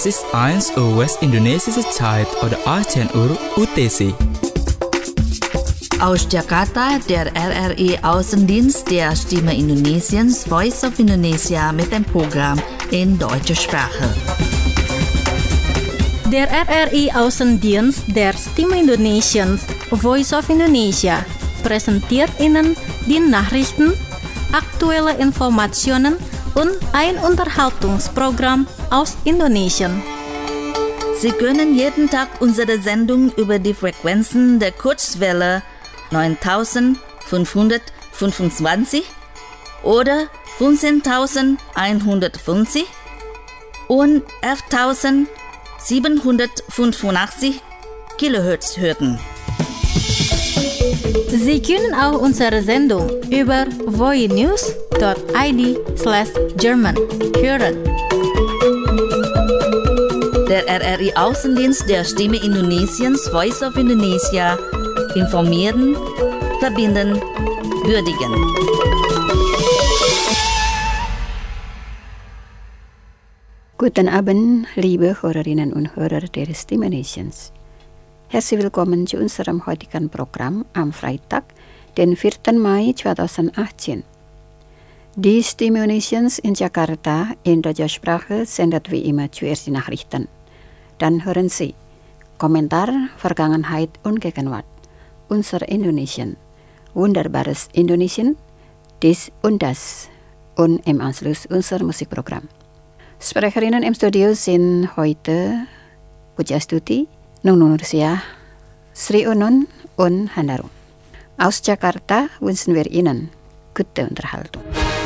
Es ist 1 Uhr West-Indonesische Zeit oder 18 Uhr UTC. Aus Jakarta, der RRI Außendienst der Stimme Indonesiens Voice of Indonesia mit dem Programm in deutscher Sprache. Der RRI Außendienst der Stimme Indonesiens Voice of Indonesia präsentiert Ihnen die Nachrichten, aktuelle Informationen und ein Unterhaltungsprogramm aus Indonesien. Sie können jeden Tag unsere Sendung über die Frequenzen der Kurzwelle 9525 oder 15150 und 11785 Kilohertz hören. Sie können auch unsere Sendung über voinews.id/German hören. Der RRI Außendienst der Stimme Indonesiens Voice of Indonesia informieren, verbinden, würdigen. Guten Abend, liebe Hörerinnen und Hörer der Stimme Nations. Herzlich willkommen zu unserem heutigen Programm am Freitag, den 4. Mai 2018. Die Stimme Nations in Jakarta in deutscher Sprache sendet wie immer zuerst die Nachrichten. Dann hören Sie Kommentar Vergangenheit und Gegenwart, unser Indonesien, wunderbares Indonesien, dies und das und im Anschluss unser Musikprogramm. Sprecherinnen im Studio sind heute Pujastuti, Nunung Nursiah, Sri Unun und Handarum. Aus Jakarta wünschen wir Ihnen gute Unterhaltung.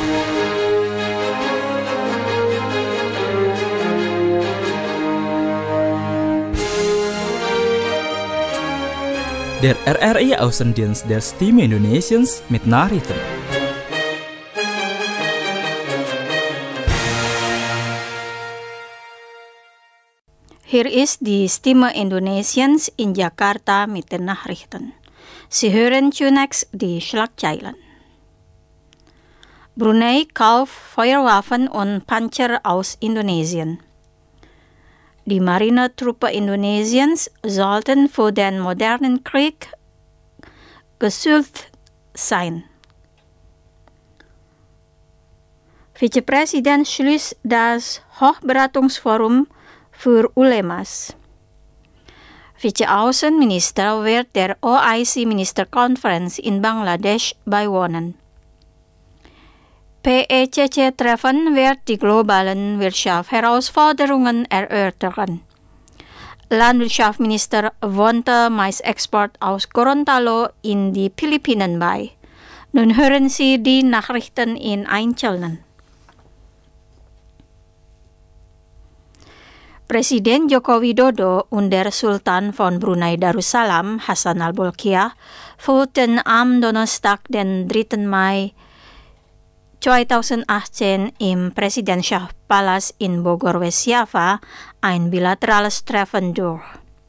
Der RRI Außendienst der Stimme Indonesiens mit Nachrichten. Hier ist die Stimme Indonesiens in Jakarta mit den Nachrichten. Sie hören zunächst die Schlagzeilen. Brunei kauft Feuerwaffen und Panzer aus Indonesien. Die Marinetruppe Indonesiens sollten für den modernen Krieg geschult sein. Vizepräsident schließt das Hochberatungsforum für Ulemas. Vize-Außenminister wird der OIC-Ministerkonferenz in Bangladesch beiwohnen. PECC-Treffen wird die globalen Wirtschaftsherausforderungen erörtern. Landwirtschaftsminister wohnte Maisexport aus Gorontalo in die Philippinen bei. Nun hören Sie die Nachrichten in Einzelnen. Presiden Joko Widodo und der Sultan von Brunei Darussalam, Hassan al-Bolkiah, führten am Donnerstag, den 3. Mai 2018 im Präsidentschaftspalast in Bogor, West Java ein bilaterales Treffen durch.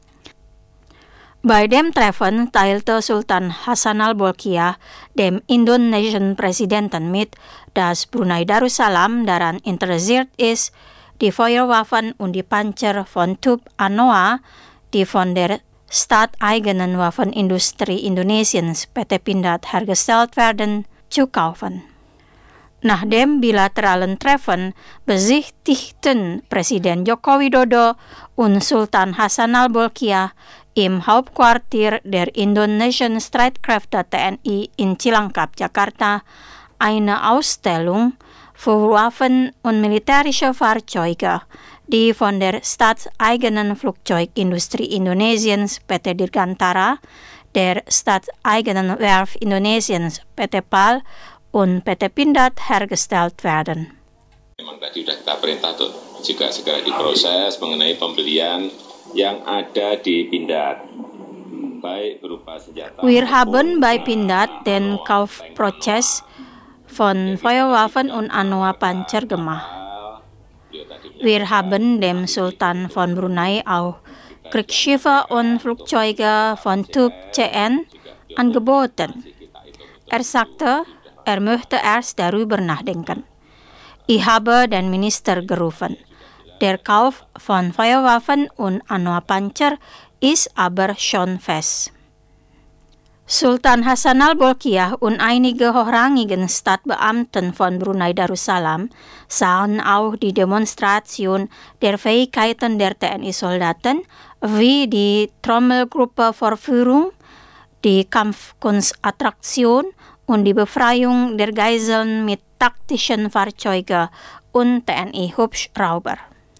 Bei dem Treffen teilte Sultan Hassan al-Bolkiah dem indonesischen Präsidenten mit, dass Brunei Darussalam daran interessiert ist, die Feuerwaffen und die Panzer von Typ Anoa, die von der staateigenen Waffenindustrie Indonesiens PT Pindad hergestellt werden, zu kaufen. Nach dem bilateralen Treffen besichtigten Presiden Joko Widodo und Sultan Hassan al-Bolkiah im Hauptquartier der indonesischen Streitkräfte TNI in Cilangkap, Jakarta, eine Ausstellung für Waffen und militärische Fahrzeuge, die von der staatseigenen Flugzeugindustrie Indonesiens PT Dirgantara, der staatseigenen Werft Indonesiens PT PAL und PT Pindad hergestellt werden. Memang tadi sudah kita perintah tuh juga segera diproses mengenai pembelian yang ada di Pindad, baik berupa senjata. Wir haben bei Pindad den Kaufprozess von Feuerwaffen und Anoa-Panzer gemacht. Wir haben dem Sultan von Brunei auch Kriegsschiffe und Flugzeuge von Typ CN angeboten. Er sagte, er möchte erst darüber nachdenken. Ich habe den Minister gerufen. Der Kauf von Feuerwaffen und Anoa-Panzer ist aber schon fest. Sultan Hassanal Bolkiah und einige hochrangigen Staatsbeamten von Brunei Darussalam sahen auch die Demonstration der Fähigkeiten der TNI-Soldaten wie die Trommelgruppe-Vorführung, die Kampfkunstattraktion und die Befreiung der Geiseln mit taktischen Fahrzeugen und TNI-Hubschrauber.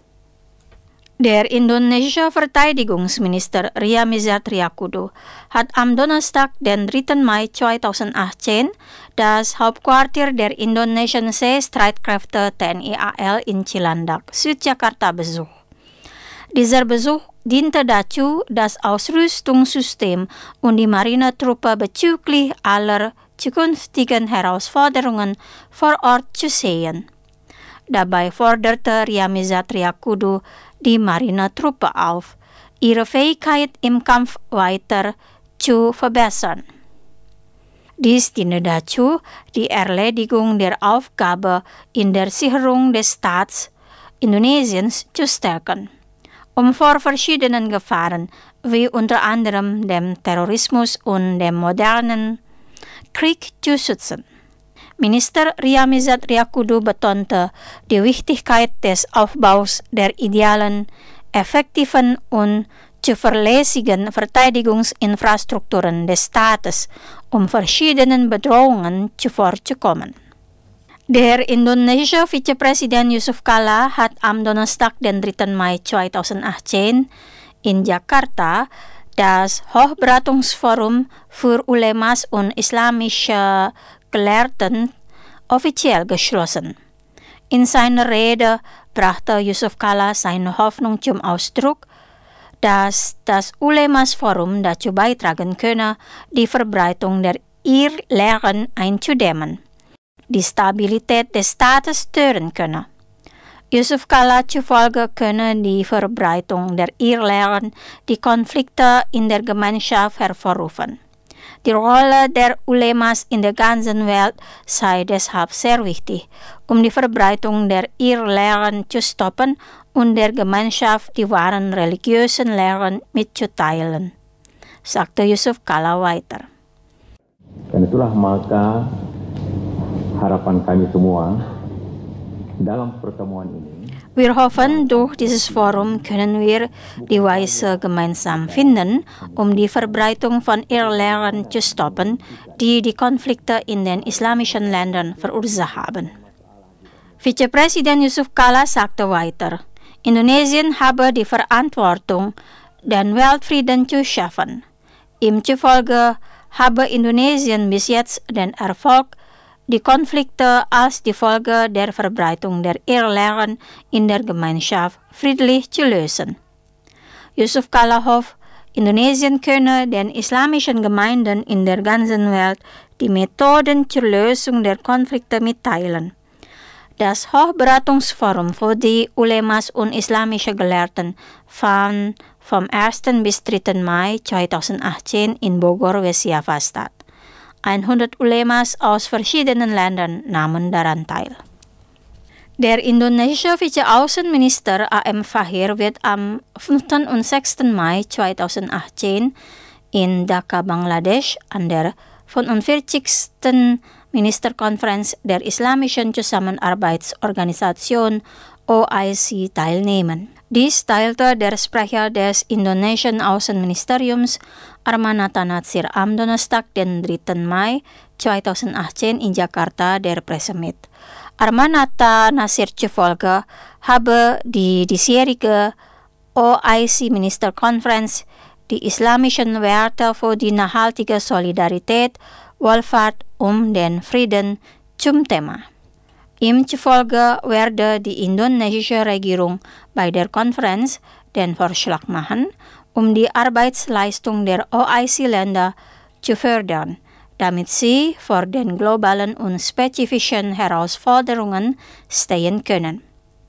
Der indonesische Verteidigungsminister Ryamizat Riyakudu hat am Donnerstag, den 3. Mai 2018, das Hauptquartier der indonesischen Seestreitkräfte TNI AL in Cilandak, Südjakarta besucht. Dieser Besuch diente dazu, das Ausrüstungssystem und die Marinetruppe bezüglich aller zukünftigen Herausforderungen vor Ort zu sehen. Dabei forderte Ryamizat Riyakudu die Marinetruppe auf, ihre Fähigkeit im Kampf weiter zu verbessern. Dies diene dazu, die Erledigung der Aufgabe in der Sicherung des Staats Indonesiens zu stärken, um vor verschiedenen Gefahren wie unter anderem dem Terrorismus und dem modernen Krieg zu schützen. Minister Ryamizat Riyakudu betonte die Wichtigkeit des Aufbaus der idealen, effektiven und zuverlässigen Verteidigungsinfrastrukturen des Staates, um verschiedenen Bedrohungen zuvorzukommen. Der indonesische Vizepräsident Yusuf Kala hat am Donnerstag, den 3. Mai 2018 in Jakarta das Hochberatungsforum für Ulemas und islamische Gelehrten offiziell geschlossen. In seiner Rede brachte Yusuf Kala seine Hoffnung zum Ausdruck, dass das Ulemas-Forum dazu beitragen könne, die Verbreitung der Irrlehren einzudämmen, die Stabilität des Staates stören könne. Yusuf Kala zufolge könne die Verbreitung der Irrlehren die Konflikte in der Gemeinschaft hervorrufen. Die Rolle der Ulemas in der ganzen Welt sei deshalb sehr wichtig, um die Verbreitung der Irrlehren zu stoppen und der Gemeinschaft die wahren religiösen Lehren mitzuteilen, sagte Yusuf Kala weiter. Dan itulah maka harapan kami semua dalam pertemuan ini. Wir hoffen, durch dieses Forum können wir die Weise gemeinsam finden, um die Verbreitung von Irrlehren zu stoppen, die die Konflikte in den islamischen Ländern verursacht haben. Vizepräsident Yusuf Kala sagte weiter, Indonesien habe die Verantwortung, den Weltfrieden zu schaffen. Ihm zufolge habe Indonesien bis jetzt den Erfolg, die Konflikte als die Folge der Verbreitung der Irrlehren in der Gemeinschaft friedlich zu lösen. Yusuf Kala hofft, Indonesien könne den islamischen Gemeinden in der ganzen Welt die Methoden zur Lösung der Konflikte mitteilen. Das Hochberatungsforum für die Ulemas und islamische Gelehrten fand vom 1. bis 3. Mai 2018 in Bogor, West Java statt. 100 Ulemas aus verschiedenen Ländern nahmen daran teil. Der indonesische Vizeaußenminister A.M. Fahir wird am 5. und 6. Mai 2018 in Dhaka, Bangladesch an der 45. Ministerkonferenz der Islamischen Zusammenarbeitsorganisation OIC teilnehmen. Dies teilte der Sprecher des indonesischen Außenministeriums Armanata Natsir am Donnerstag, den 3. Mai 2018 in Jakarta der Presse mit. Armanata Natsir zufolge habe die diesjährige OIC-Ministerkonferenz die islamischen Werte für die nachhaltige Solidarität, Wohlfahrt und den Frieden zum Thema. Ihm zufolge werde die indonesische Regierung bei der Konferenz den Vorschlag machen, um die Arbeitsleistung der OIC-Länder zu fördern, damit sie vor den globalen und spezifischen Herausforderungen stehen können.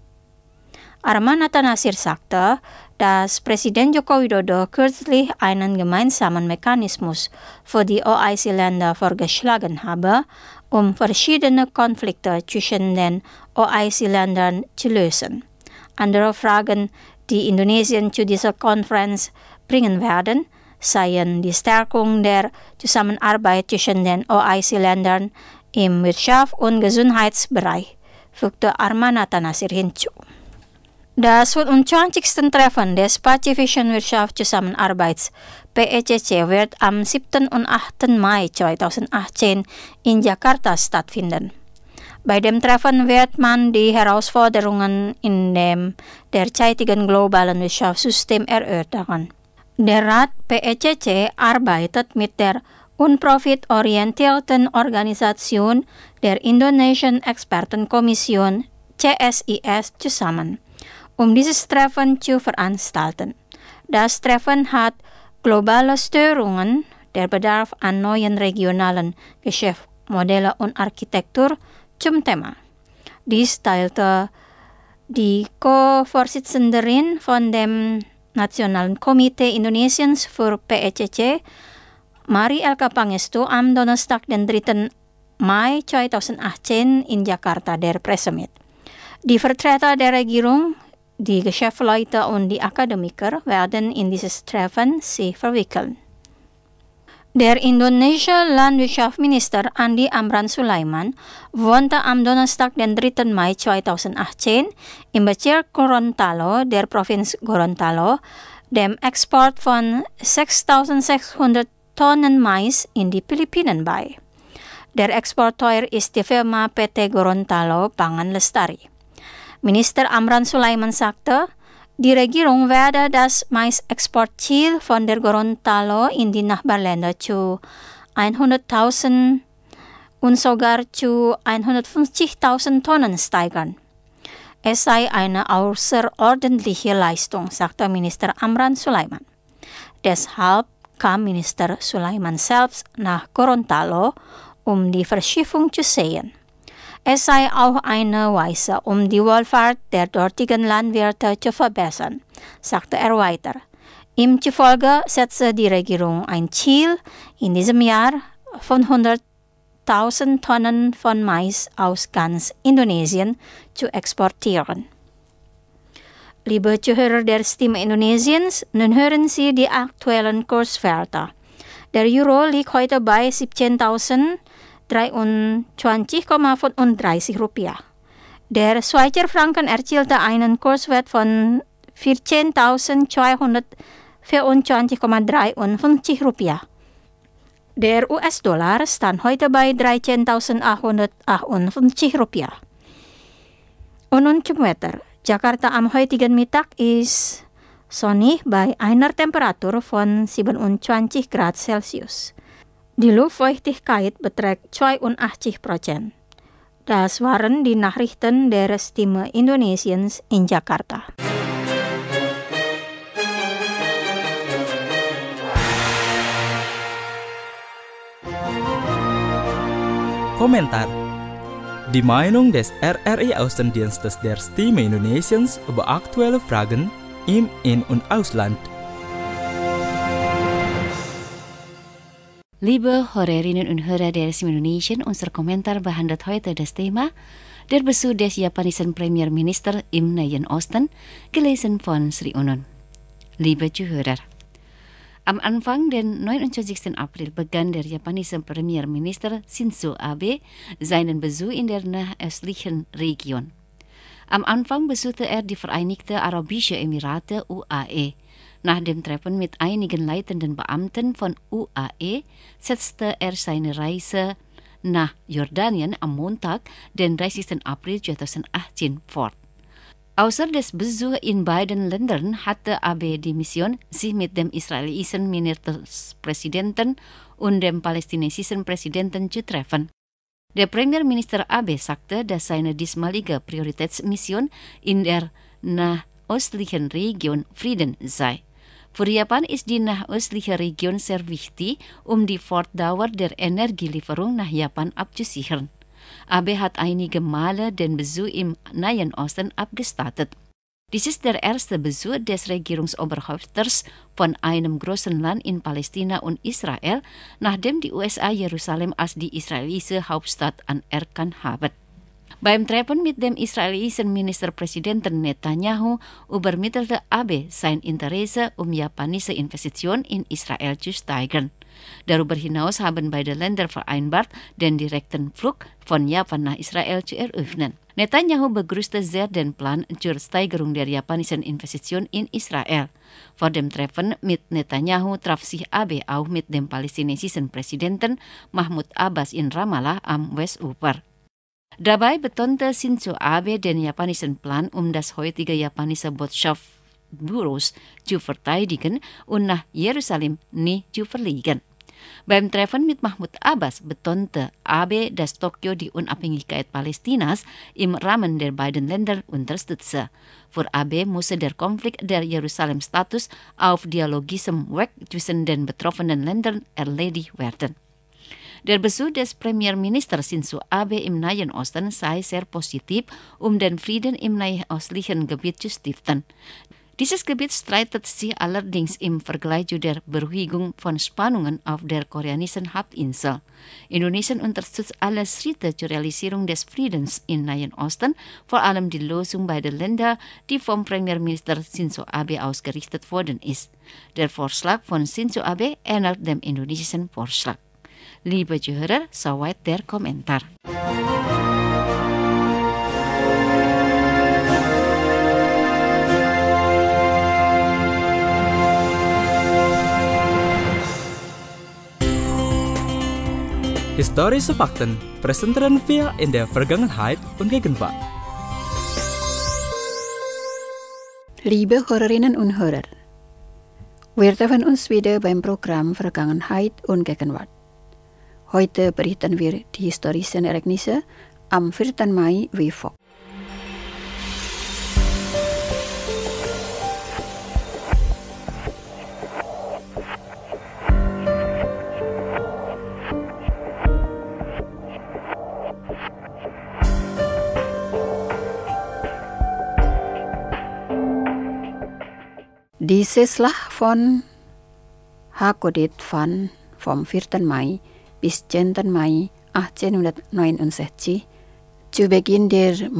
Armanata Natsir sagte, dass Präsident Joko Widodo kürzlich einen gemeinsamen Mechanismus für die OIC-Länder vorgeschlagen habe, um verschiedene Konflikte zwischen den OIC-Ländern zu lösen. Andere Fragen, die Indonesian Judicial Conference bringen werden, seien die Stärkung der Zusammenarbeit zwischen den OIC-Ländern im Wirtschafts- und Gesundheitsbereich, fügte Armanata Nasir hinzu. Das 25. Treffen des Pazifischen Wirtschaftszusammenarbeits PECC wird am 7. und 8. Mai 2018 in Jakarta stattfinden. Bei dem Treffen wird man die Herausforderungen in dem derzeitigen globalen Wirtschaftssystem erörtern. Der Rat PECC arbeitet mit der unprofitorientierten Organisation der Indonesian Expertenkommission CSIS zusammen, um dieses Treffen zu veranstalten. Das Treffen hat globale Störungen, der Bedarf an neuen regionalen Geschäftsmodellen und Architektur zum Thema. Dies teilte die Co-Vorsitzenderin von dem Nationalen Komitee Indonesiens für PECC, Mari Elka Pangestu, am Donnerstag, den 3. Mai 2018 in Jakarta der Presse mit. Die Vertreter der Regierung, die Geschäftsleute und die Akademiker werden in dieses Treffen sich verwickeln. Der indonesische Landwirtschaftsminister Andi Amran Sulaiman wohnte am Donnerstag, den 3. Mai 2018 im Bezirk Gorontalo der Provinz Gorontalo dem Export von 6.600 Tonnen Mais in die Philippinen bei. Der Exporteur ist die Firma PT Gorontalo Pangan Lestari. Minister Amran Sulaiman sagte, die Regierung werde das Mais-Exportziel von der Gorontalo in die Nachbarländer zu 100.000 und sogar zu 150.000 Tonnen steigern. Es sei eine außerordentliche Leistung, sagte Minister Amran Sulaiman. Deshalb kam Minister Sulaiman selbst nach Gorontalo, um die Verschiffung zu sehen. Es sei auch eine Weise, um die Wohlfahrt der dortigen Landwirte zu verbessern, sagte er weiter. Ihm zufolge setze die Regierung ein Ziel, in diesem Jahr von 100.000 Tonnen von Mais aus ganz Indonesien zu exportieren. Liebe Zuhörer der Stimme Indonesiens, nun hören Sie die aktuellen Kurswerte. Der Euro liegt heute bei 17.023,35 Rupiah. Der Schweizer Franken erzielte einen Kurswert von 14.224,53 Rupiah. Der US-Dollar stand heute bei 13.858 Rupiah. Und nun zum Wetter. Jakarta am heutigen Mittag ist sonnig bei einer Temperatur von 27 Grad Celsius. Die Luftfeuchtigkeit beträgt 82%. Das waren die Nachrichten der Stimme Indonesiens in Jakarta. Komentar. Die Meinung des RRI Außendienstes der Stimme Indonesiens über aktuelle Fragen im In- und Ausland. Liebe Hörerinnen und Hörer der Stimme Indonesien, unser Kommentar behandelt heute das Thema der Besuch des japanischen Premierminister im Nahen Osten, gelesen von Sri Unun. Liebe Zuhörer, am Anfang den 29. April begann der japanische Premierminister Shinzo Abe seinen Besuch in der nahöstlichen Region. Am Anfang besuchte er die Vereinigten Arabischen Emirate UAE. Nach dem Treffen mit einigen leitenden Beamten von UAE setzte er seine Reise nach Jordanien am Montag, den 30. April 2018 fort. Außer des Besuchs in beiden Ländern hatte Abe die Mission, sich mit dem israelischen Ministerpräsidenten und dem palästinensischen Präsidenten zu treffen. Der Premierminister Abe sagte, dass seine diesmalige Prioritätsmission in der nahöstlichen Region Frieden sei. Für Japan ist die nahöstliche Region sehr wichtig, um die Fortdauer der Energielieferung nach Japan abzusichern. Abe hat einige Male den Besuch im Nahen Osten abgestattet. Dies ist der erste Besuch des Regierungsoberhaupters von einem großen Land in Palästina und Israel, nachdem die USA Jerusalem als die israelische Hauptstadt anerkannt haben. Beim Treffen mit dem israelischen Ministerpräsidenten Netanyahu übermittelte Abe sein Interesse, japanische Investitionen in Israel zu steigern. Darüber hinaus haben beide Länder vereinbart, den direkten Flug von Japan nach Israel zu eröffnen. Netanyahu begrüßte sehr den Plan zur Steigerung der japanischen Investitionen in Israel. Vor dem Treffen mit Netanyahu traf sich Abe auch mit dem palästinensischen Präsidenten Mahmoud Abbas in Ramallah am Westufer. Dabei betonte Shinzo Abe den japanischen Plan, das heutige japanische Botschaftsbüros zu verteidigen und nach Jerusalem nie zu verlegen. Beim Treffen mit Mahmoud Abbas betonte Abe, dass Tokio die Unabhängigkeit Palästinas im Rahmen der beiden Länder unterstütze. Für Abe musste der Konflikt der Jerusalem-Status auf dialogischem Weg zwischen den betroffenen Ländern erledigt werden. Der Besuch des Premierministers Shinzo Abe im Nahen Osten sei sehr positiv, den Frieden im nahöstlichen Gebiet zu stiften. Dieses Gebiet streitet sich allerdings im Vergleich zu der Beruhigung von Spannungen auf der koreanischen Halbinsel. Indonesien unterstützt alle Schritte zur Realisierung des Friedens im Nahen Osten, vor allem die Lösung beider Länder, die vom Premierminister Shinzo Abe ausgerichtet worden ist. Der Vorschlag von Shinzo Abe ähnelt dem indonesischen Vorschlag. Liebe Zuhörer, soweit der Kommentar. Historische Fakten präsentieren wir in der Vergangenheit und Gegenwart. Liebe Hörerinnen und Hörer, wir treffen uns wieder beim Programm Vergangenheit und Gegenwart. Heute berichten wir die historischen Ereignisse am 4. Mai wie folgt. Die Schlacht von Hakodate fand vom 4. Mai bis 10. Mai 1869 zu Beginn der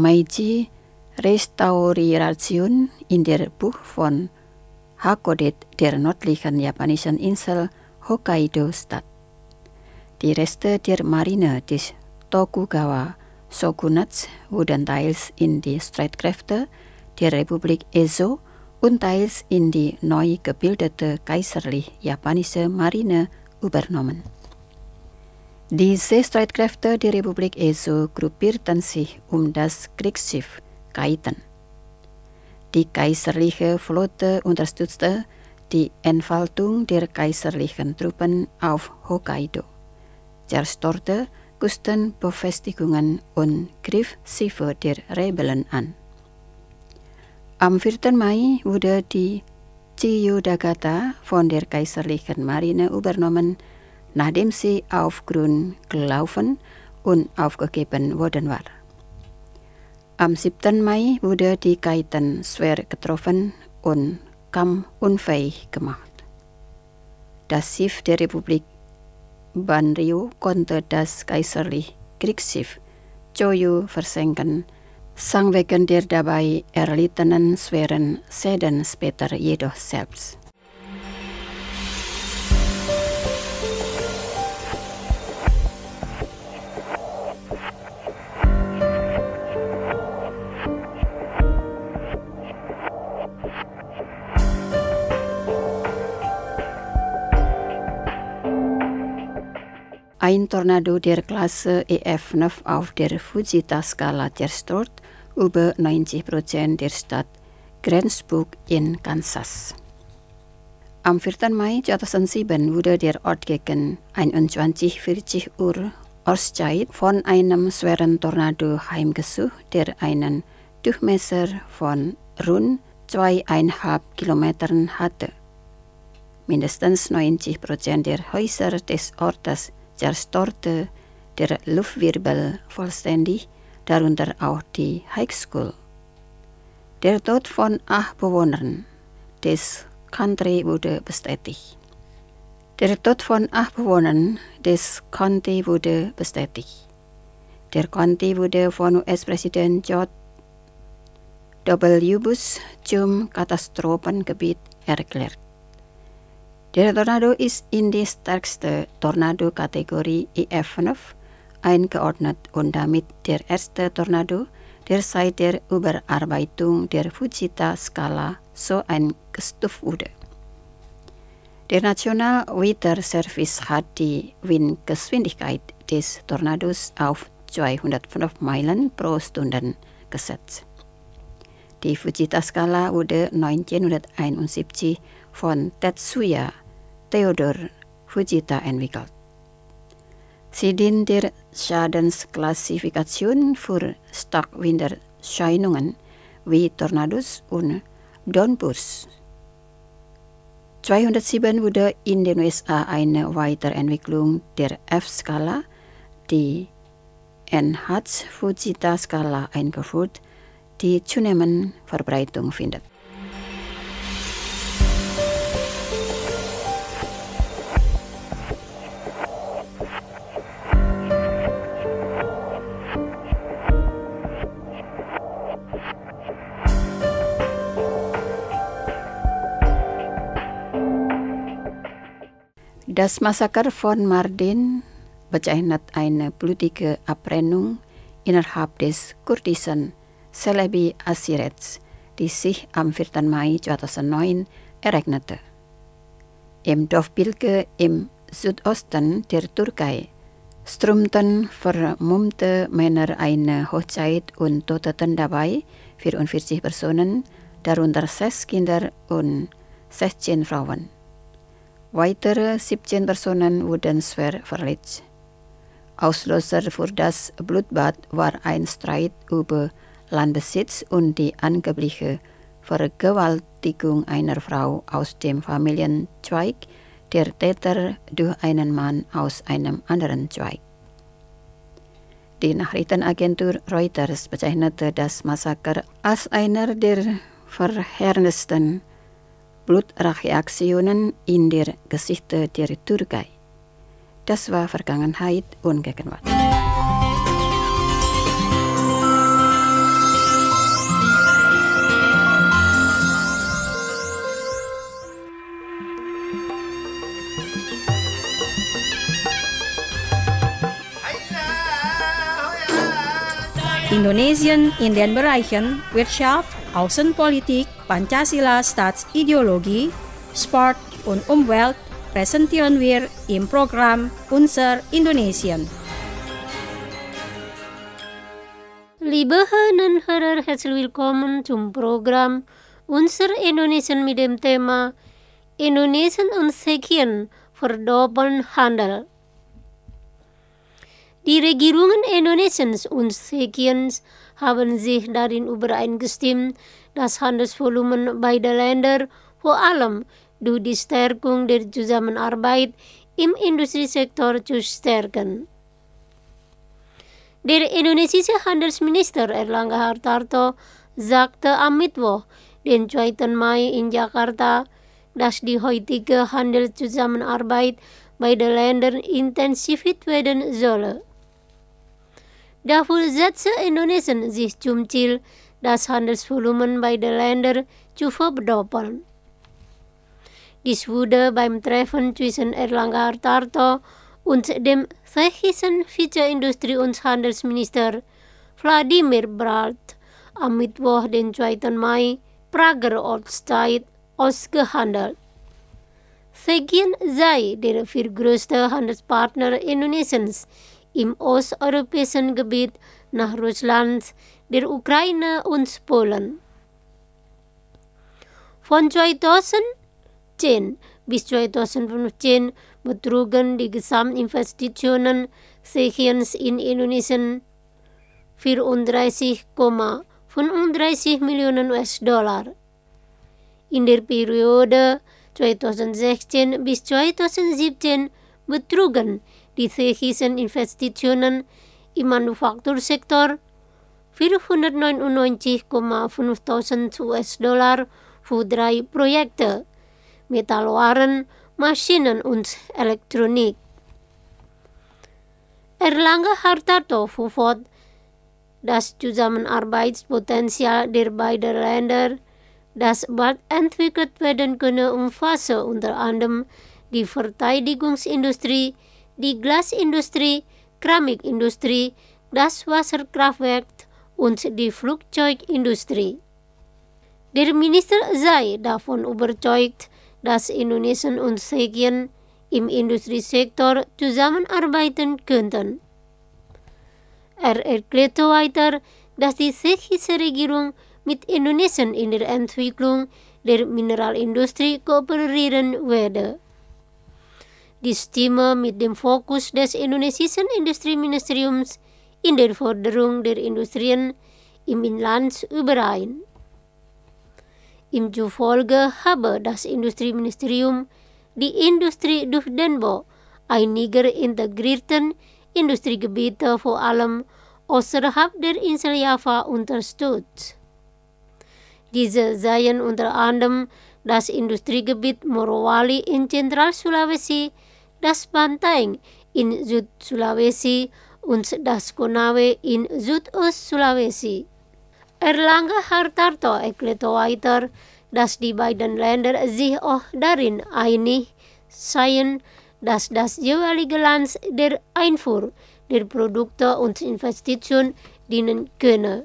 Meiji-Restauration in der Bucht von Hakodate, der nördlichen japanischen Insel Hokkaido, statt. Die Reste der Marine des Tokugawa-Shogunats wurden teils in die Streitkräfte der Republik Ezo und teils in die neu gebildete kaiserlich-japanische Marine übernommen. Die Seestreitkräfte der Republik Ezo gruppierten sich das Kriegsschiff Kaiten. Die kaiserliche Flotte unterstützte die Entfaltung der kaiserlichen Truppen auf Hokkaido, zerstörte Küstenbefestigungen und griff Schiffe der Rebellen an. Am 4. Mai wurde die Chiyudagata von der kaiserlichen Marine übernommen, nachdem sie auf Grund gelaufen und aufgegeben worden war. Am 7. Mai wurde die Kaiten schwer getroffen und kampfunfähig gemacht. Das Schiff der Republik Banryu konnte das kaiserliche Kriegsschiff Choyu versenken, sang wegen der dabei erlittenen schweren Schäden später jedoch selbst. Ein Tornado der Klasse EF9 auf der Fujita-Skala zerstört über 90% der Stadt Greensburg in Kansas. Am 4. Mai 2007 wurde der Ort gegen 21:40 Uhr Ortszeit von einem schweren Tornado heimgesucht, der einen Durchmesser von rund 2,5 Kilometern hatte. Mindestens 90% der Häuser des Ortes zerstörte der Luftwirbel vollständig, darunter auch die Highschool. Der Tod von 8 Bewohnern des County wurde bestätigt. Der Konti wurde von US-Präsident George W. Bush zum Katastrophengebiet erklärt. Der Tornado ist in die stärkste Tornado-Kategorie EF5 eingeordnet und damit der erste Tornado, der seit der Überarbeitung der Fujita-Skala so eingestuft wurde. Der National Weather Service hat die Windgeschwindigkeit des Tornados auf 205 Meilen pro Stunde gesetzt. Die Fujita-Skala wurde 1971 von Tetsuya Theodore Fujita entwickelt. Sie dient der Schadensklassifikation für Starkwinderscheinungen wie Tornados und Downpours. 207 wurde in den USA eine Weiterentwicklung der F-Skala, die Enhanced Fujita-Skala, eingeführt, die zunehmend Verbreitung findet. Das Massaker von Mardin bezeichnet eine blutige Abbrennung innerhalb des kurdischen Celebi Asirets, die sich am 4. Mai 2009 ereignete. Im Dorf Bilge im Südosten der Türkei strömten vermummte Männer eine Hochzeit und töteten dabei 44 Personen, darunter 6 Kinder und 16 Frauen. Weitere 17 Personen wurden schwer verletzt. Auslöser für das Blutbad war ein Streit über Landbesitz und die angebliche Vergewaltigung einer Frau aus dem Familienzweig, der Täter durch einen Mann aus einem anderen Zweig. Die Nachrichtenagentur Reuters bezeichnete das Massaker als einer der verheerendsten Blutracheaktionen in der Geschichte der Türkei. Das war Vergangenheit und Gegenwart. Indonesien in den Bereichen Wirtschaft, Außenpolitik, Pancasila Staatsideologie, Sport und Umwelt präsentieren wir im Programm Unser Indonesien. Liebe Hörerinnen und Hörer, herzlich willkommen zum Programm Unser Indonesien mit dem Thema Indonesien und Tschechien verdoppeln Handel. Die Regierungen Indonesiens und Tschechiens haben sich darin übereingestimmt, das Handelsvolumen beider Länder vor allem durch die Stärkung der Zusammenarbeit im Industriesektor zu stärken. Der indonesische Handelsminister Erlangga Hartarto sagte am Mittwoch, den 2. Mai in Jakarta, dass die heutige Handelszusammenarbeit beider Länder intensiviert werden solle. Dafür setzte Indonesien sich zum Ziel, das Handelsvolumen beider Länder zu verdoppeln. Dies wurde beim Treffen zwischen Erlangga Hartarto und dem tschechischen Vizeindustrie- und Handelsminister Vladimir Bralt am Mittwoch, den 2. Mai, Prager Ortszeit, ausgehandelt. Tschechien sei der viertgrößte Handelspartner Indonesiens im osteuropäischen Gebiet nach Russland, der Ukraine und Polen. Von 2010 bis 2015 betrugen die Gesamtinvestitionen Tschechiens in Indonesien 34,35 Millionen US-Dollar. In der Periode 2016 bis 2017 betrugen die tschechischen Investitionen im Manufaktursektor 499,5.000 US-Dollar für 3 Projekte, Metallwaren, Maschinen und Elektronik. Erlangga Hartarto verfolgt das Zusammenarbeitspotenzial der beiden Länder, das bald entwickelt werden könne, umfasse unter anderem die Verteidigungsindustrie, die Glasindustrie, Keramikindustrie, das Wasserkraftwerk und die Flugzeugindustrie. Der Minister sei davon überzeugt, dass Indonesien und Tschechien im Industriesektor zusammenarbeiten könnten. Er erklärte weiter, dass die tschechische Regierung mit Indonesien in der Entwicklung der Mineralindustrie kooperieren werde. Die Stimme mit dem Fokus des indonesischen Industrieministeriums in der Förderung der Industrien im Inland überein. Im Zufolge habe das Industrieministerium die Industrie durch Denbo einiger integrierten Industriegebiete vor allem außerhalb der Insel Java unterstützt. Diese seien unter anderem das Industriegebiet Morowali in Zentral-Sulawesi, das Bantaeng in Süd-Sulawesi und das Konawe in Südost-Sulawesi. Erlangga Hartarto erklärte weiter, dass die beiden Länder sich auch darin einig seien, dass das jeweilige Land der Einfuhr der Produkte und Investitionen dienen könne.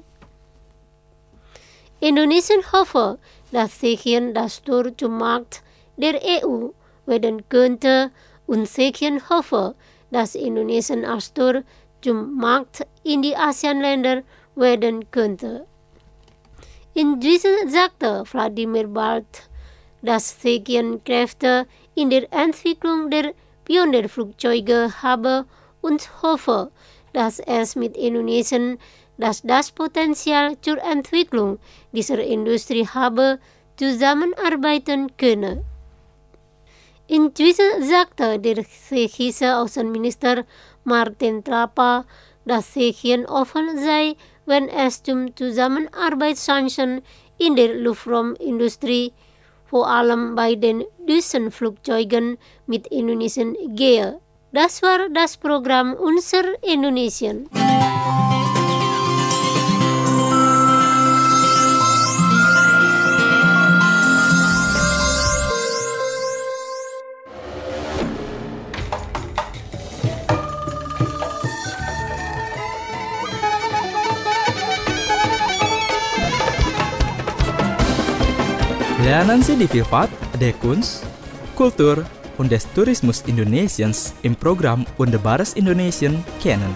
Indonesien hoffe, dass Tschechien das Tor zum Markt der EU werden könnte und Tschechien hoffe, dass Indonesien als Tor zum Markt in die ASEAN-Länder werden könnte. In diesem sagte Wladimir bald, dass Tschechien Kräfte in der Entwicklung der Pionierflugzeuge habe und hoffe, dass es mit Indonesien, das Potenzial zur Entwicklung dieser Industrie habe, zusammenarbeiten könne. Inzwischen sagte der tschechische Außenminister Martin Trapa, dass Tschechien offen sei, wenn es zum Zusammenarbeitschancen in der Luftraumindustrie, vor allem bei den Düsenflugzeugen mit Indonesien gehe. Das war das Programm Unser Indonesien. Lernen Sie die Vielfalt der Kunst, Kultur und des Tourismus Indonesiens im Programm Wunderbares Indonesien kennen.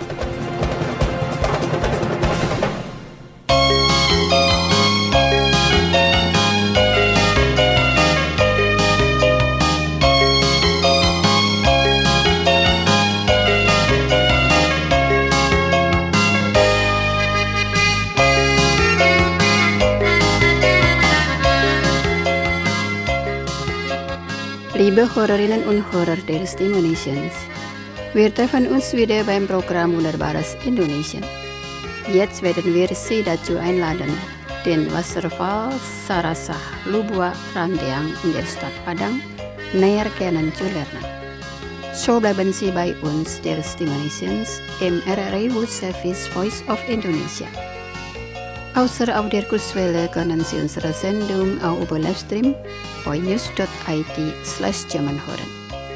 Liebe Hörerinnen und Hörer der Stimme Nations, wir treffen uns wieder beim Programm Wunderbares Indonesien. Jetzt werden wir Sie dazu einladen, den Wasserfall Sarasah Lubua Rantiang in der Stadt Padang näher kennenzulernen. So bleiben Sie bei uns, der Stimme Nations, im RRI World Service Voice of Indonesia. Außer auf der Kurzwelle können Sie unsere Sendung auch über Livestream voinews.it/German hören.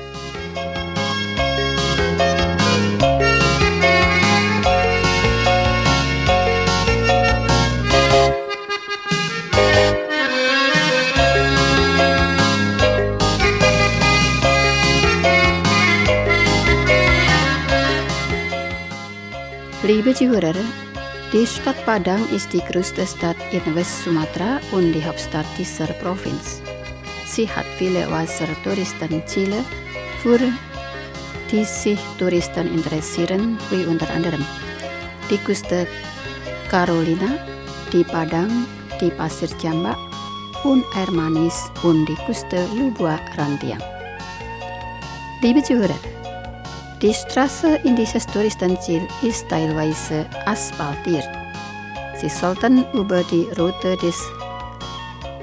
Liebe Zuhörer, die Stadt Padang ist die größte Stadt in West Sumatra und die Hauptstadt dieser Provinz. Sie hat viele Wassertouristenziele, für die sich Touristen interessieren, wie unter anderem die Küste Carolina, die Padang, die Pasir Jamba und Air Manis und die Küste Lubua Rantiang. Liebe Zuhörer, die Straße in dieses Touristenziel ist teilweise asphaltiert. Sie sollten über die Route des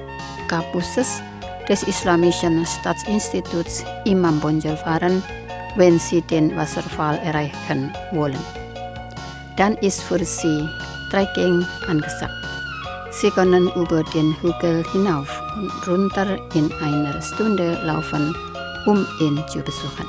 Campuses des Islamischen Staatsinstituts Imam Bonjol fahren, wenn sie den Wasserfall erreichen wollen. Dann ist für sie Trekking angesagt. Sie können über den Hügel hinauf und runter in einer Stunde laufen, um ihn zu besuchen.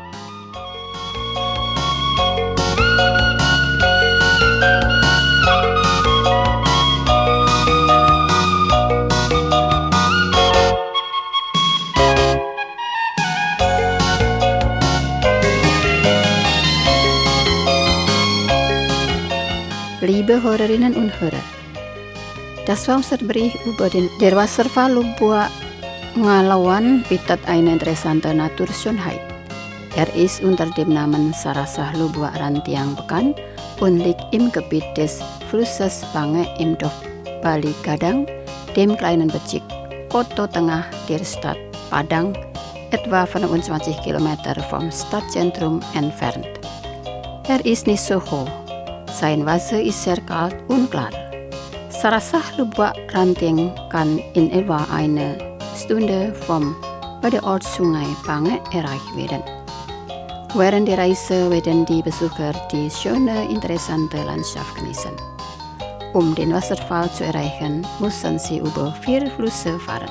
Liebe Hörerinnen und Hörer, das Bericht über der Wasserfall Lumpur Ngalawan bietet eine interessante Naturschönheit. Er ist unter dem Namen Sarasah Lubua Rantiang bekannt und liegt im Gebiet des Flusses Bange im Dorf Bali Gadang, dem kleinen Bezirk Koto Tengah der Stadt Padang, etwa 25 Kilometer vom Stadtzentrum entfernt. Er ist nicht so hoch. Sein Wasser ist sehr kalt und klar. Sarasah Lubua Rantiang kann in etwa eine Stunde vom Badeort Sungai Bange erreicht werden. Während der Reise werden die Besucher die schöne, interessante Landschaft genießen. Um den Wasserfall zu erreichen, müssen sie über 4 Flüsse fahren.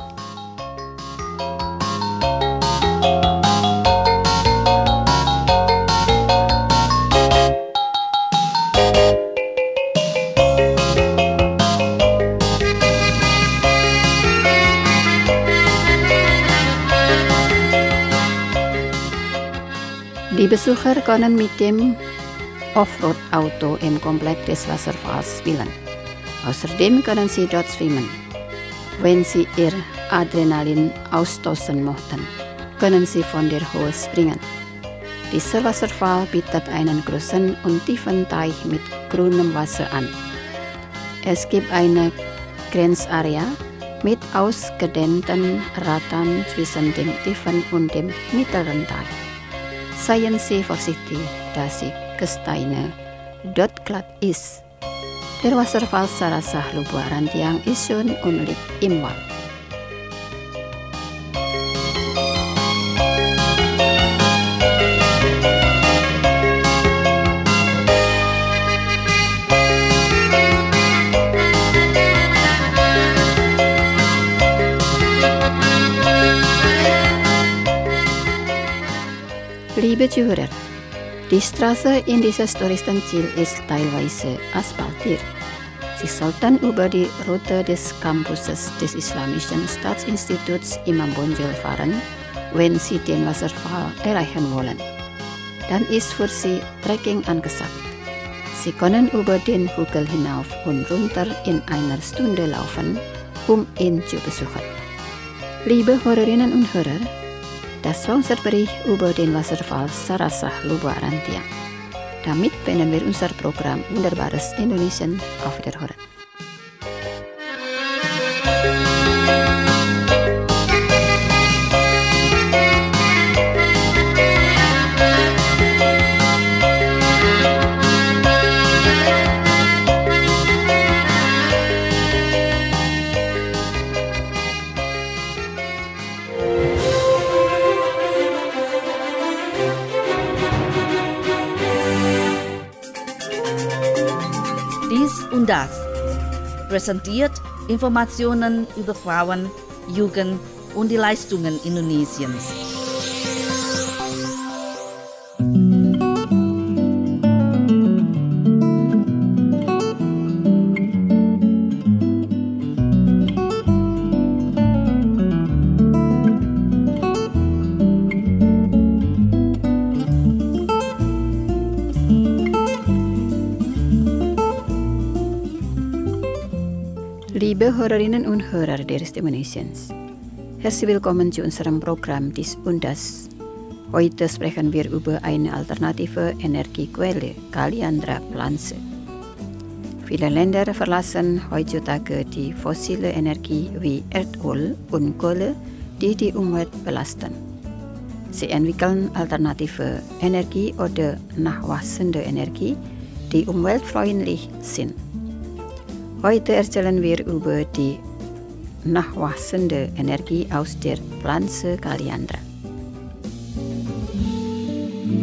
Die Besucher können mit dem Offroad-Auto im Komplex des Wasserfalls spielen. Außerdem können sie dort schwimmen. Wenn sie ihr Adrenalin austauschen möchten, können sie von der Höhe springen. Dieser Wasserfall bietet einen großen und tiefen Teich mit grünem Wasser an. Es gibt eine Grenzarea mit ausgedehnten Ratern zwischen dem tiefen und dem mittleren Teich. Seien Sie vorsichtig, dass die Gesteine dort glatt ist. Der Wasserfall Sarasah Lubua Rantiang ist schön und liegt im Wald. Liebe Zuhörer, die Straße in dieses Touristenziel ist teilweise asphaltiert. Sie sollten über die Route des Campuses des Islamischen Staatsinstituts Imam Bonjol fahren, wenn Sie den Wasserfall erreichen wollen. Dann ist für Sie Trekking angesagt. Sie können über den Hügel hinauf und runter in einer Stunde laufen, um ihn zu besuchen. Liebe Hörerinnen und Hörer, das Bericht über den Wasserfall Sarasah Lubua Rantiang. Damit beenden wir unser Programm Wunderbares Indonesien. Auf Wiederhören. Und das präsentiert Informationen über Frauen, Jugend und die Leistungen Indonesiens. Liebe Hörerinnen und Hörer der Stimme Indonesiens, herzlich willkommen zu unserem Programm Dies und Das. Heute sprechen wir über eine alternative Energiequelle, Kaliandra-Pflanze. Viele Länder verlassen heutzutage die fossile Energie wie Erdöl und Kohle, die die Umwelt belasten. Sie entwickeln alternative Energie oder nachwachsende Energie, die umweltfreundlich sind. Heute erzählen wir über die nachwachsende Energie aus der Pflanze Kaliandra.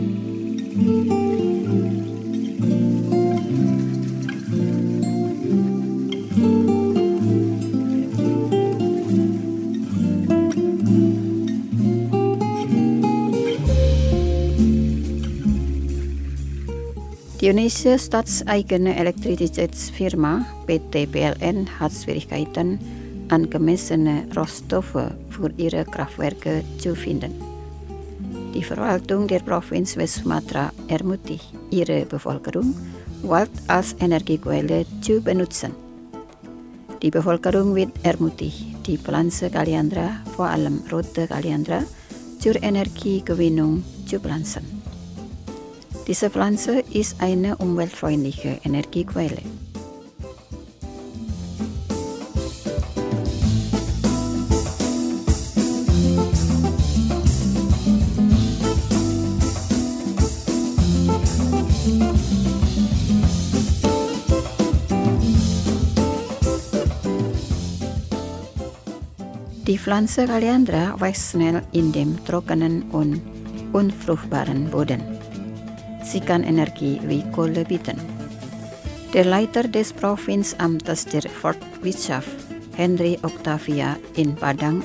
Die Indonesische Staatseigene Elektrizitätsfirma PT PLN hat Schwierigkeiten, angemessene Rohstoffe für ihre Kraftwerke zu finden. Die Verwaltung der Provinz West-Sumatra ermutigt ihre Bevölkerung, Wald als Energiequelle zu benutzen. Die Bevölkerung wird ermutigt, die Pflanze Kaliandra, vor allem rote Kaliandra, zur Energiegewinnung zu pflanzen. Diese Pflanze ist eine umweltfreundliche Energiequelle. Die Pflanze Kaliandra wächst schnell in dem trockenen und unfruchtbaren Boden. Sie kann Energie wie Kohle bieten. Der Leiter des Provinzamtes der Forstwirtschaft, Henry Octavia in Padang,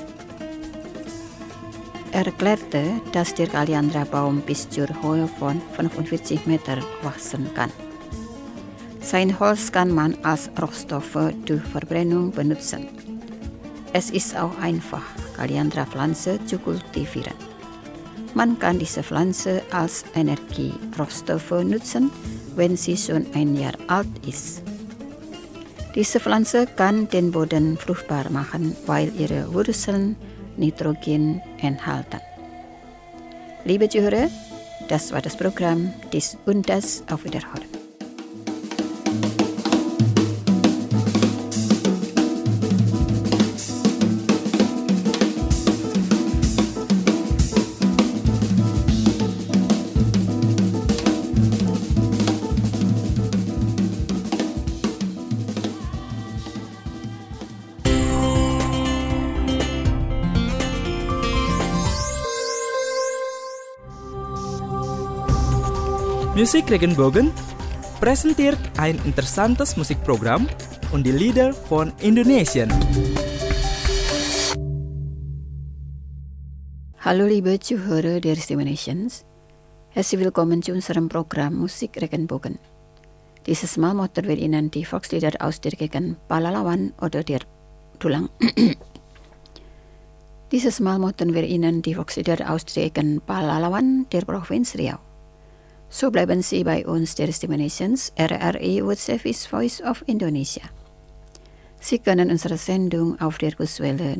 erklärte, dass der Kaliandra-Baum bis zur Höhe von 45 Meter wachsen kann. Sein Holz kann man als Rohstoffe durch Verbrennung benutzen. Es ist auch einfach, Kaliandra-Pflanze zu kultivieren. Man kann diese Pflanze als Energierohstoffe nutzen, wenn sie schon ein Jahr alt ist. Diese Pflanze kann den Boden fruchtbar machen, weil ihre Wurzeln Nitrogen enthalten. Liebe Zuhörer, das war das Programm Dies und Das. Auf Wiederhören. Musik Regenbogen präsentiert ein interessantes Musikprogramm und die Lieder von Indonesien. Hallo liebe Zuhörer der Stimme Nations. Herzlich willkommen zu unserem Programm Musik Regenbogen. Dieses Mal möchten wir Ihnen die Volkslieder aus der Gegend Palalawan oder der Tulang. Dieses Mal möchten wir Ihnen die Volkslieder aus der Gegend Palalawan der Provinz Riau. So bleiben Sie bei uns, der Stimme Nations, RRI World Service Voice of Indonesia. Sie können unsere Sendung auf der Kurswelle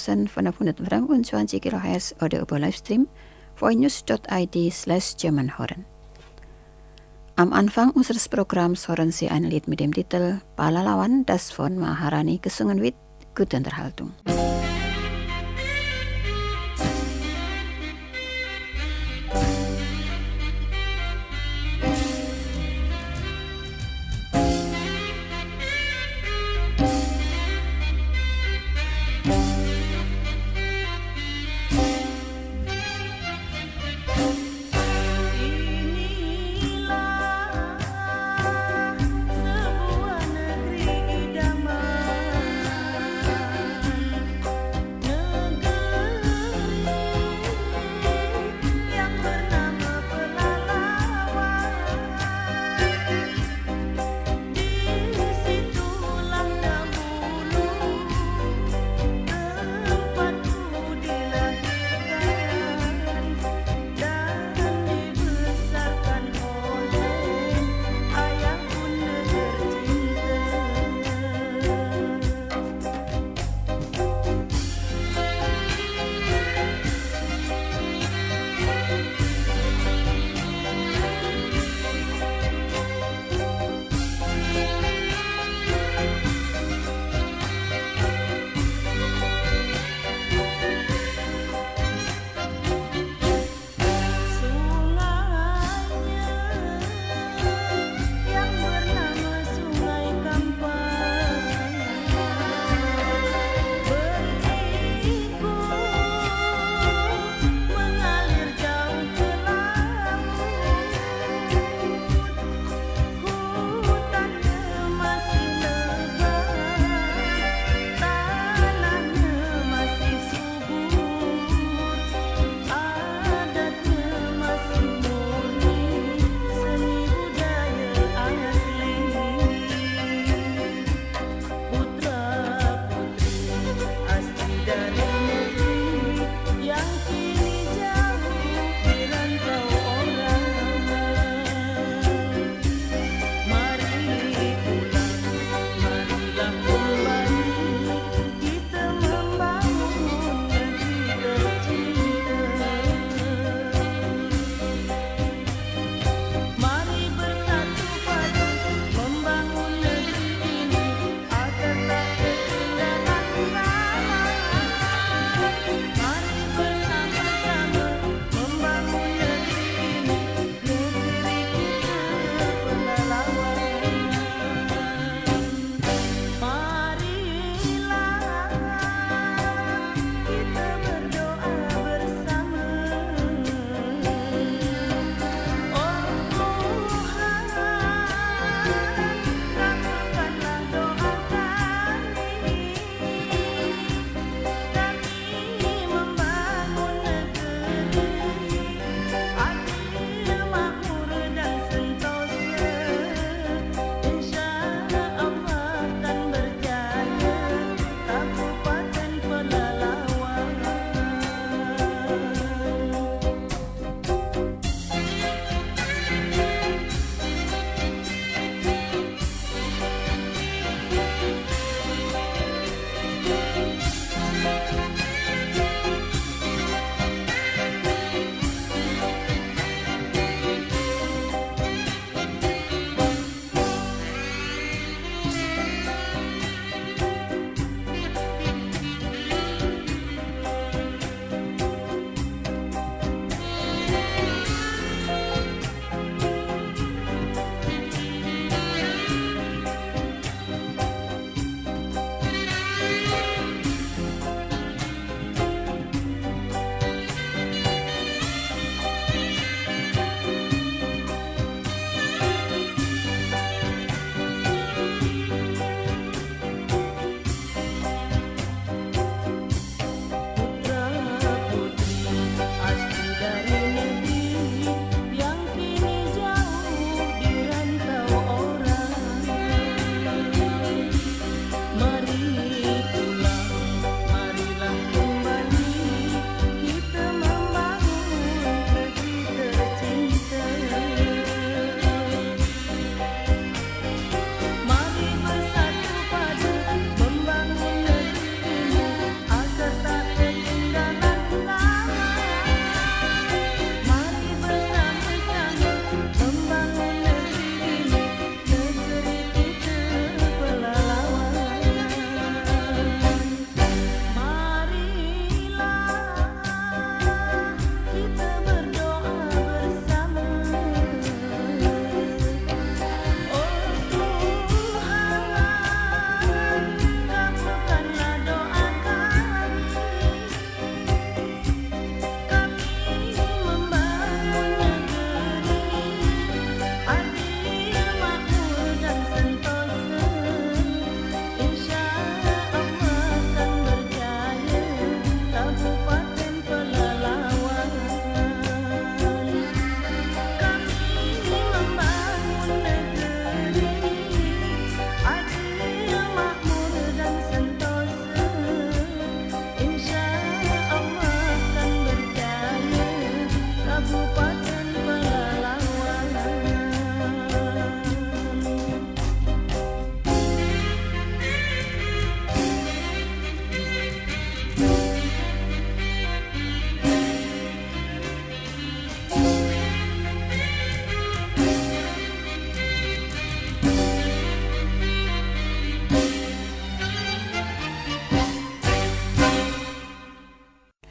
9525 kHz oder über Livestream voinews.id/German hören. Am Anfang unseres Programms hören Sie ein Lied mit dem Titel Palalawan, das von Maharani gesungen wird. Gute Unterhaltung. Sebuah negeri idaman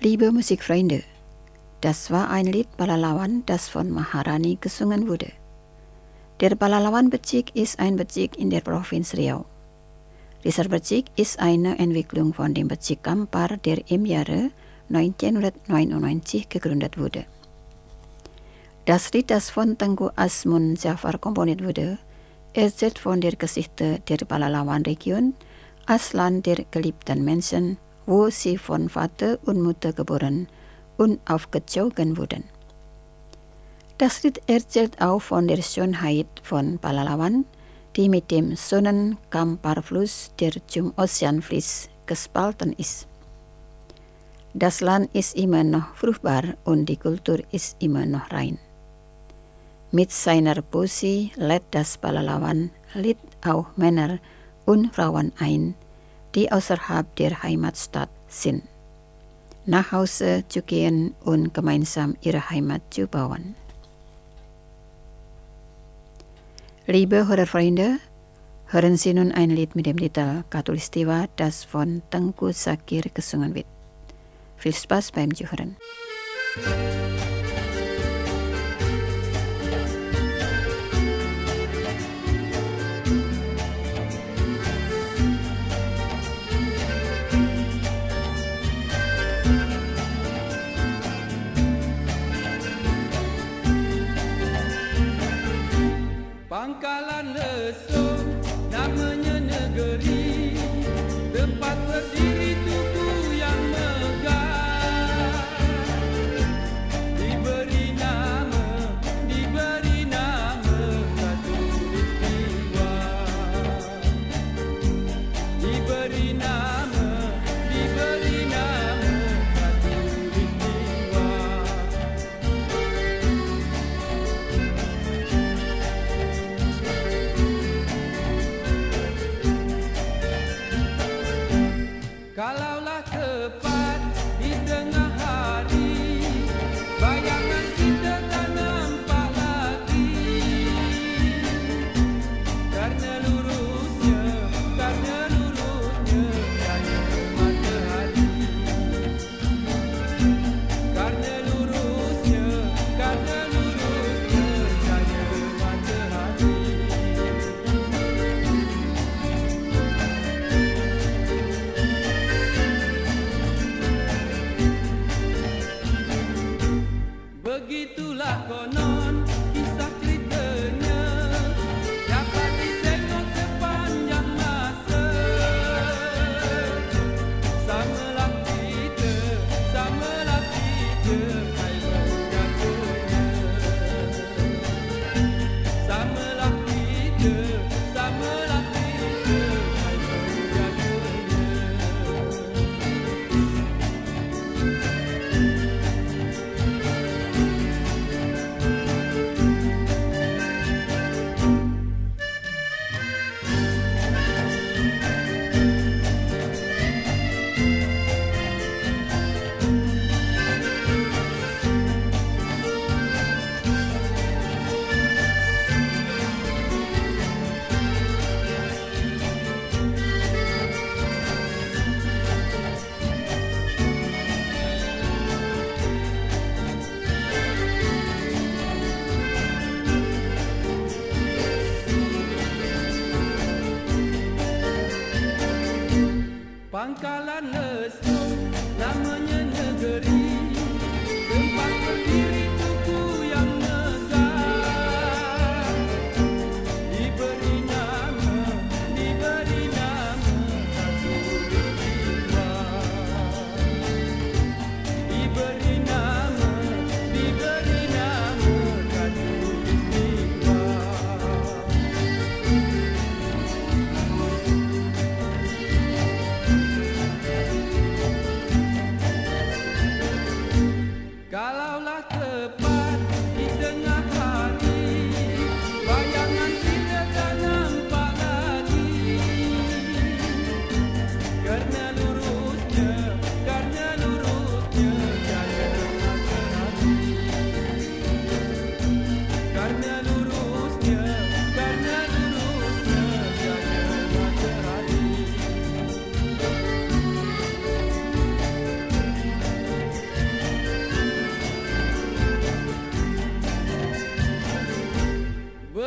Liebe Musikfreunde, das war ein Lied Palalawan, das von Maharani gesungen wurde. Der Palalawan-Bezirk ist ein Bezirk in der Provinz Riau. Dieser Bezirk ist eine Entwicklung von dem Bezirk Kampar, der im Jahre 1999 gegründet wurde. Das Lied, das von Tengku Asmun Jafar komponiert wurde, erzählt von der Geschichte der Palalawan-Region als Land der geliebten Menschen, wo sie von Vater und Mutter geboren und aufgezogen wurden. Das Lied erzählt auch von der Schönheit von Palalawan, die mit dem Sonnen-Kampar-Fluss, der zum Ozean fließt, gespalten ist. Das Land ist immer noch fruchtbar und die Kultur ist immer noch rein. Mit seiner Poesie lädt das Palalawan-Lied auch Männer und Frauen ein, die außerhalb der Heimatstadt sind, nach Hause zu gehen und gemeinsam ihre Heimat zu bauen. Liebe Hörerfreunde, hören Sie nun ein Lied mit dem Titel Katulistiwa, das von Tengku Zakir gesungen wird. Viel Spaß beim Zuhören. Pangkalan Lesung namanya negeri, tempat berdiri tugu yang megah. Diberi nama Katulistiwa. Diberi nama Katulistiwa. Kalaulah tepat di tengah hari, bayangan kita tak nampak lagi. Karena lurusnya cahaya matahari. Karena lurusnya cahaya matahari. Begitulah konon kisah ceritanya, dapat ditengok sepanjang masa. Samalah kita, hai menjaganya. Samalah kita, hai menjaganya.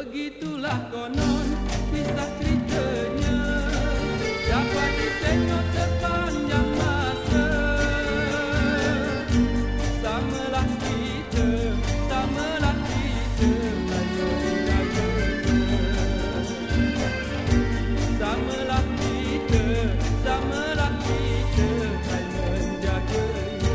Begitulah konon kisah ceritanya, dapat ditengok sepanjang masa. Samalah kita menjaganya. Samalah kita menjaganya.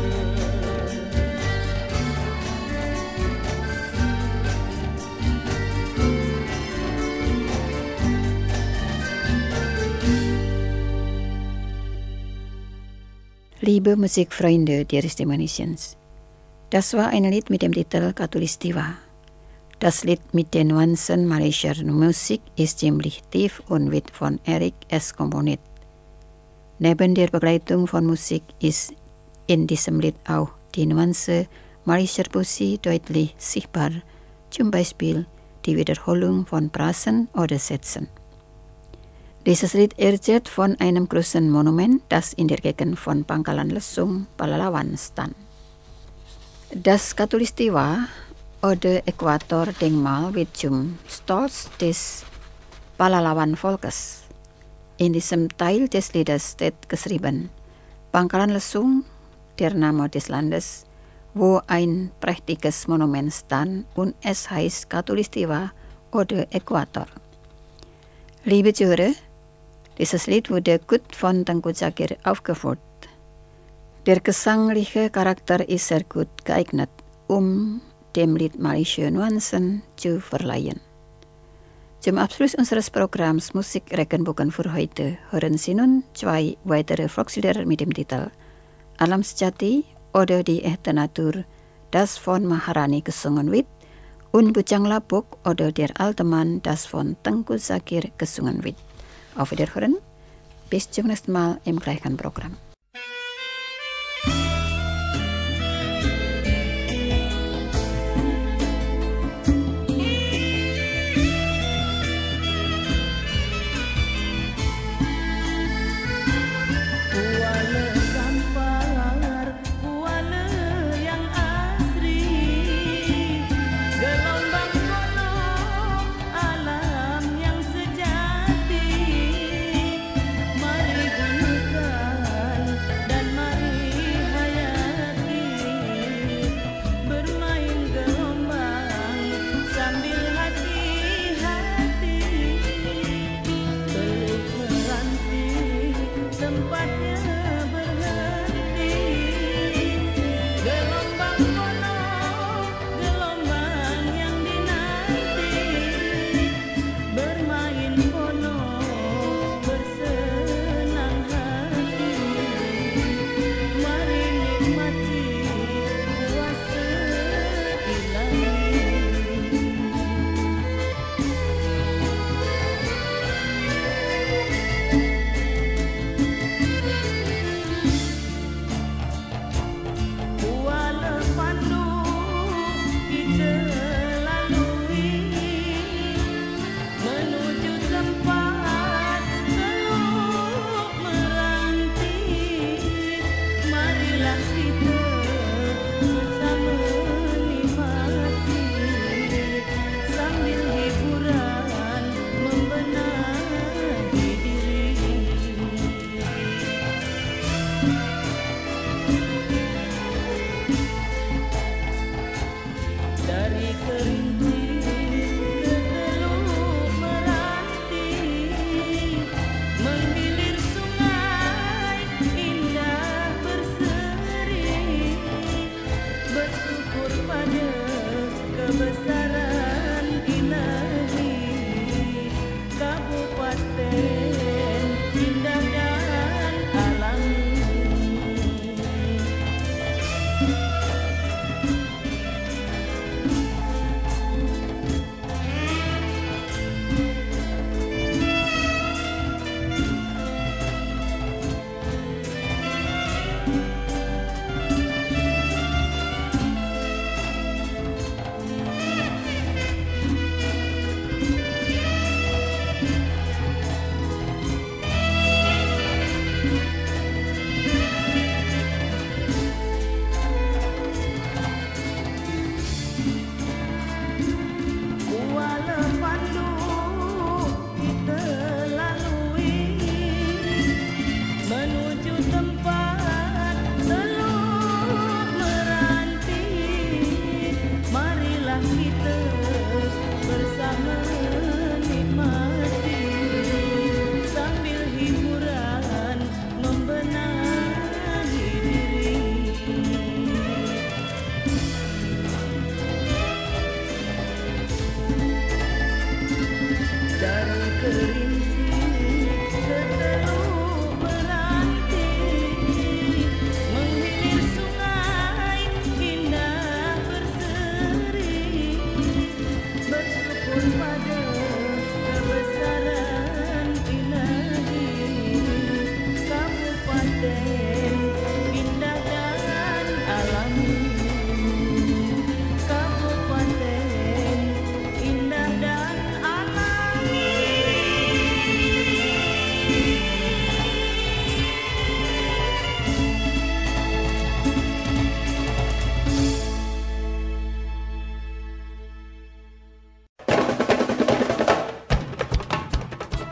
Liebe Musikfreunde der Stimmanations. Das war ein Lied mit dem Titel Katulistiwa. Das Lied mit den Nuancen malaysischer Musik ist ziemlich tief und wird von Erik S. komponiert. Neben der Begleitung von Musik ist in diesem Lied auch die Nuance malaysischer Puisi deutlich sichtbar, zum Beispiel die Wiederholung von Phrasen oder Sätzen. Dieses Lied erzählt von einem großen Monument, das in der Gegend von Pangkalan Lesung, Palalawan stand. Das Katulistiwa oder Äquatordenkmal wird zum Stolz des Palalawan-Volkes. In diesem Teil des Liedes steht geschrieben: Pangkalan Lesung, der Name des Landes, wo ein prächtiges Monument stand, und es heißt Katulistiwa oder Äquator. Liebe Zuhörer, dieses Lied wurde gut von Tengku Zakir aufgeführt. Der gesangliche Charakter ist sehr gut geeignet, um dem Lied malaysische Nuancen zu verleihen. Zum Abschluss unseres Programms Musikregenbogen für heute hören Sie nun 2 weitere Volkslieder mit dem Titel Alam Sejati oder Die echte Natur, das von Maharani gesungen wird, und Bujang Lapuk oder Der alte Mann, das von Tengku Zakir gesungen wird. Auf Wiederhören, bis zum nächsten Mal im gleichen Programm.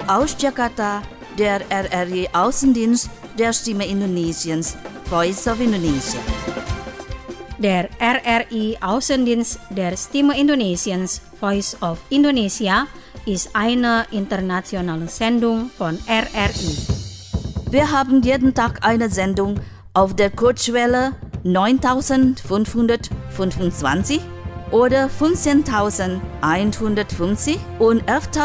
Aus Jakarta, der RRI Außendienst der Stimme Indonesiens, Voice of Indonesia. Der RRI Außendienst der Stimme Indonesiens, Voice of Indonesia, ist eine internationale Sendung von RRI. Wir haben jeden Tag eine Sendung auf der Kurzwelle 9525 oder 15150 und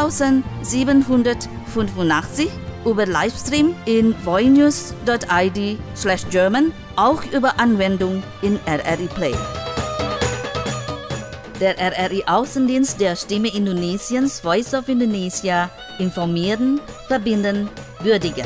11785 über Livestream in voinews.id/German, auch über Anwendung in RRI Play. Der RRI Außendienst der Stimme Indonesiens, Voice of Indonesia, informieren, verbinden, würdigen.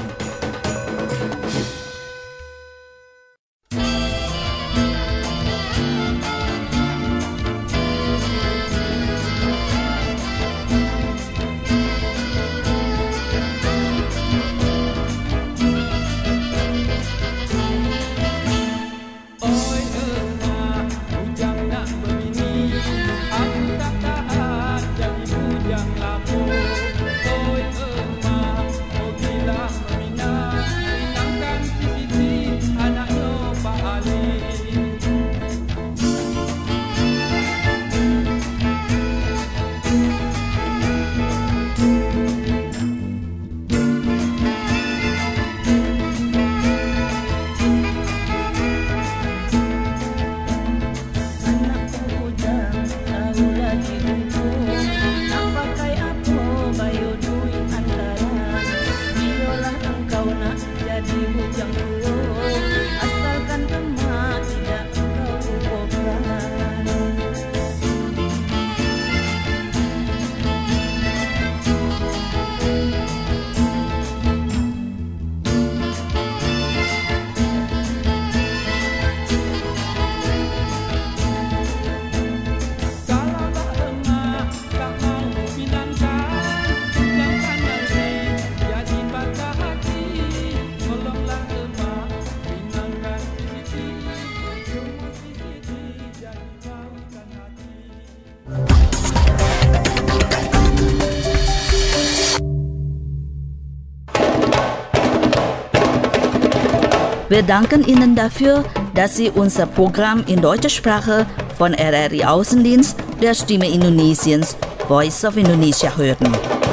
Wir danken Ihnen dafür, dass Sie unser Programm in deutscher Sprache von RRI Außendienst der Stimme Indonesiens, Voice of Indonesia hören.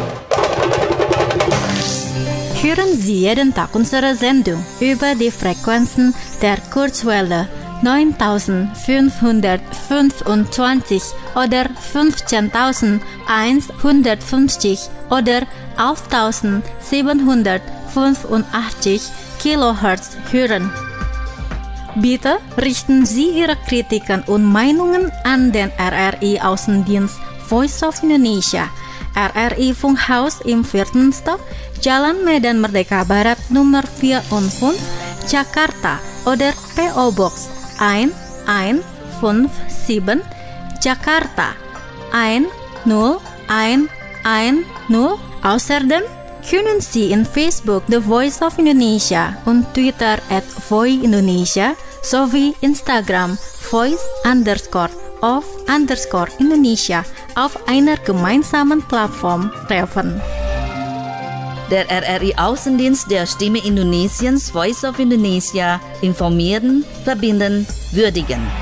Hören Sie jeden Tag unsere Sendung über die Frequenzen der Kurzwelle 9525 oder 15150 oder 11785 Kilohertz hören. Bitte richten Sie Ihre Kritiken und Meinungen an den RRI Außendienst Voice of Indonesia, RRI Funkhaus im 4. Stock, Jalan Medan Merdeka Barat Nummer 4 und 5, Jakarta oder PO Box 1157, Jakarta 10110. Außerdem können Sie in Facebook The Voice of Indonesia und Twitter @voiindonesia sowie Instagram voice_of_Indonesia auf einer gemeinsamen Plattform treffen. Der RRI Außendienst der Stimme Indonesiens, Voice of Indonesia, informieren, verbinden, würdigen.